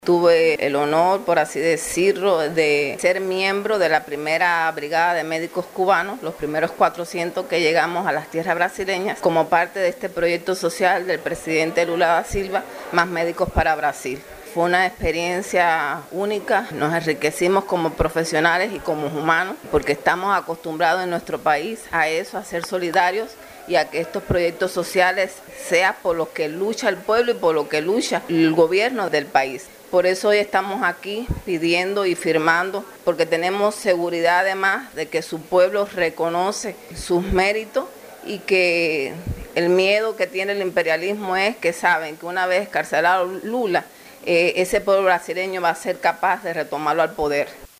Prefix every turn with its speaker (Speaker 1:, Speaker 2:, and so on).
Speaker 1: Tuve el honor, por así decirlo, de ser miembro de la primera brigada de médicos cubanos, los primeros 400 que llegamos a las tierras brasileñas, como parte de este proyecto social del presidente Lula da Silva, Más Médicos para Brasil. Fue una experiencia única, nos enriquecimos como profesionales y como humanos, porque estamos acostumbrados en nuestro país a eso, a ser solidarios y a que estos proyectos sociales sean por lo que lucha el pueblo y por lo que lucha el gobierno del país. Por eso hoy estamos aquí pidiendo y firmando, porque tenemos seguridad además de que su pueblo reconoce sus méritos y que el miedo que tiene el imperialismo es que saben que una vez encarcelado Lula, ese pueblo brasileño va a ser capaz de retomarlo al poder.